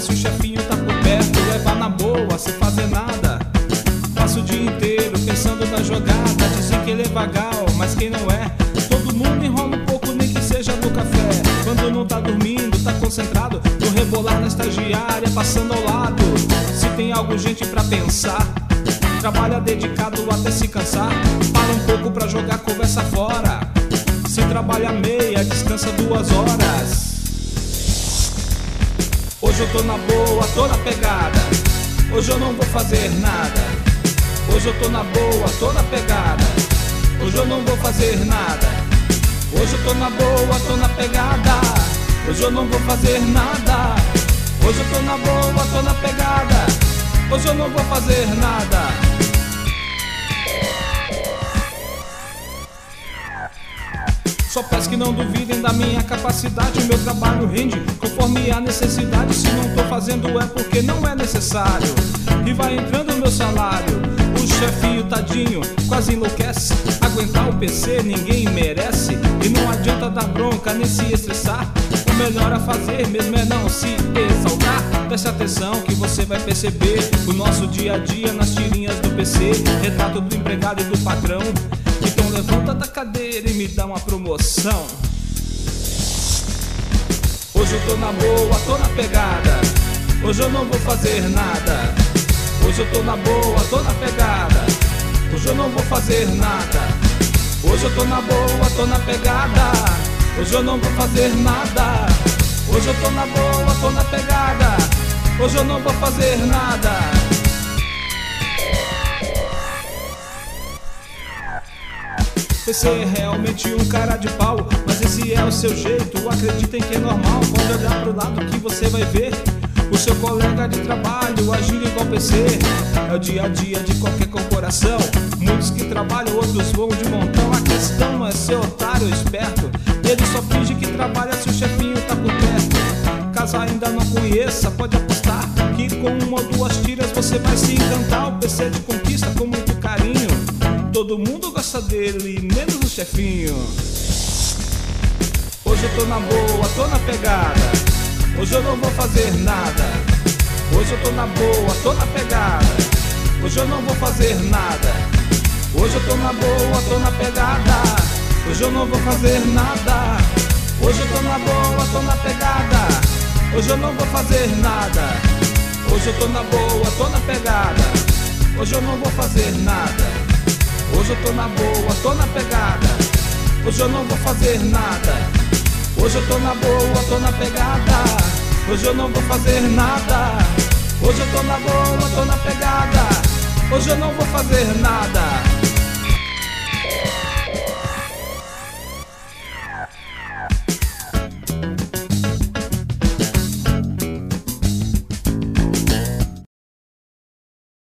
se o chefinho tá por perto, leva na boa, sem fazer nada. Passa o dia inteiro pensando na jogada. Dizem que ele é vagal, mas quem não é? Todo mundo enrola um pouco, nem que seja no café. Quando não tá dormindo, tá concentrado no rebolar da estagiária, passando ao lado. Se tem algo urgente pra pensar, trabalha dedicado até se cansar. Para um pouco pra jogar conversa fora. Se trabalha meia, descansa 2 horas. Hoje eu tô na boa, tô na pegada. Hoje eu não vou fazer nada. Hoje eu tô na boa, tô na pegada. Hoje eu não vou fazer nada. Hoje eu tô na boa, tô na pegada. Hoje eu não vou fazer nada. Hoje eu tô na boa, tô na pegada. Hoje eu não vou fazer nada. Só peço que não duvidem da minha capacidade. O meu trabalho rende conforme a necessidade. Se não tô fazendo é porque não é necessário. E vai entrando o meu salário. O chefinho tadinho quase enlouquece. Aguentar o PC ninguém merece. E não adianta dar bronca nem se estressar. O melhor a fazer mesmo é não se exaltar. Preste atenção que você vai perceber o nosso dia a dia nas tirinhas do PC. Retrato do empregado e do patrão. Então levanta da cadeira e me dá uma promoção. Hoje eu tô na boa, tô na pegada. Hoje eu não vou fazer nada. Hoje eu tô na boa, tô na pegada. Hoje eu não vou fazer nada. Hoje eu tô na boa, tô na pegada. Hoje eu não vou fazer nada. Hoje eu tô na boa, tô na pegada. Hoje eu não vou fazer nada. Você é realmente um cara de pau, mas esse é o seu jeito, acreditem que é normal. Pode olhar pro lado que você vai ver o seu colega de trabalho agindo igual PC. É o dia a dia de qualquer corporação. Muitos que trabalham, outros vão de montão. A questão é ser otário ou esperto. Ele só finge que trabalha se o chefinho tá por perto. Caso ainda não conheça, pode apostar que com 1 ou 2 tiras você vai se encantar. O PC te conquista com muito carinho. Todo mundo gosta dele, menos o chefinho. Hoje eu tô na boa, tô na pegada. Hoje eu não vou fazer nada. Hoje eu tô na boa, tô na pegada. Hoje eu não vou fazer nada. Hoje eu tô na boa, tô na pegada. Hoje eu não vou fazer nada. Hoje eu tô na boa, tô na pegada. Hoje eu não vou fazer nada. Hoje eu tô na boa, tô na pegada. Hoje eu não vou fazer nada. Hoje eu tô na boa, tô na pegada. Hoje eu não vou fazer nada. Hoje eu tô na boa, tô na pegada. Hoje eu não vou fazer nada. Hoje eu tô na boa, tô na pegada. Hoje eu não vou fazer nada.